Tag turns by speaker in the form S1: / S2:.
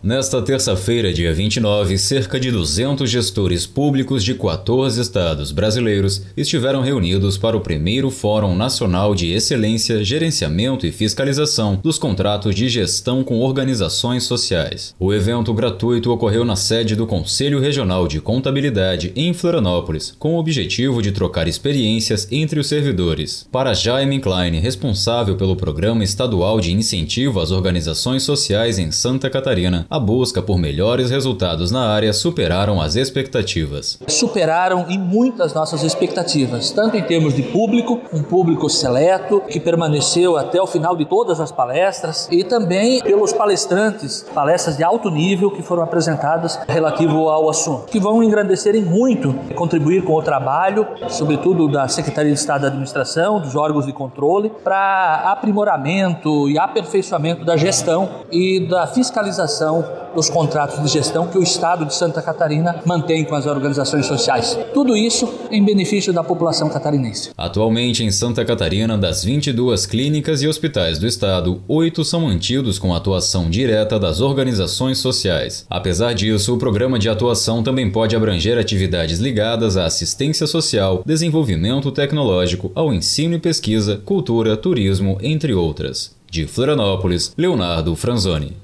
S1: Nesta terça-feira, dia 29, cerca de 200 gestores públicos de 14 estados brasileiros estiveram reunidos para o primeiro Fórum Nacional de Excelência, Gerenciamento e Fiscalização dos Contratos de Gestão com Organizações Sociais. O evento gratuito ocorreu na sede do Conselho Regional de Contabilidade, em Florianópolis, com o objetivo de trocar experiências entre os servidores. Para Jaime Klein, responsável pelo Programa Estadual de Incentivo às Organizações Sociais em Santa Catarina, a busca por melhores resultados na área superaram as expectativas.
S2: Superaram em muitas nossas expectativas, tanto em termos de público, um público seleto que permaneceu até o final de todas as palestras, e também pelos palestrantes, palestras de alto nível que foram apresentadas relativo ao assunto, que vão engrandecer em muito, contribuir com o trabalho, sobretudo da Secretaria de Estado da Administração, dos órgãos de controle, para aprimoramento e aperfeiçoamento da gestão e da fiscalização dos contratos de gestão que o Estado de Santa Catarina mantém com as organizações sociais. Tudo isso em benefício da população catarinense.
S1: Atualmente, em Santa Catarina, das 22 clínicas e hospitais do Estado, 8 são mantidos com atuação direta das organizações sociais. Apesar disso, o programa de atuação também pode abranger atividades ligadas à assistência social, desenvolvimento tecnológico, ao ensino e pesquisa, cultura, turismo, entre outras. De Florianópolis, Leonardo Franzoni.